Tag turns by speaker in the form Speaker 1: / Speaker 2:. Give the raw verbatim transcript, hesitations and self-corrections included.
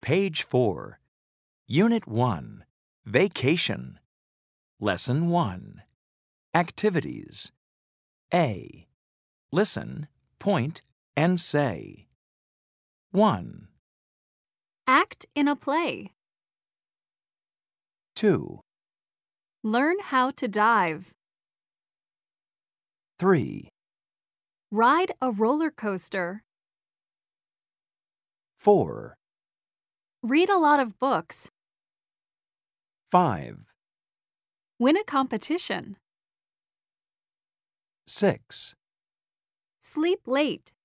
Speaker 1: Page four. Unit one. Vacation. Lesson one. Activities. A. Listen, point, and say. one.
Speaker 2: Act in a play.
Speaker 1: two.
Speaker 2: Learn how to dive.
Speaker 1: three.
Speaker 2: Ride a roller coaster.
Speaker 1: four.
Speaker 2: Read a lot of books.
Speaker 1: five.
Speaker 2: Win a competition.
Speaker 1: six.
Speaker 2: Sleep late.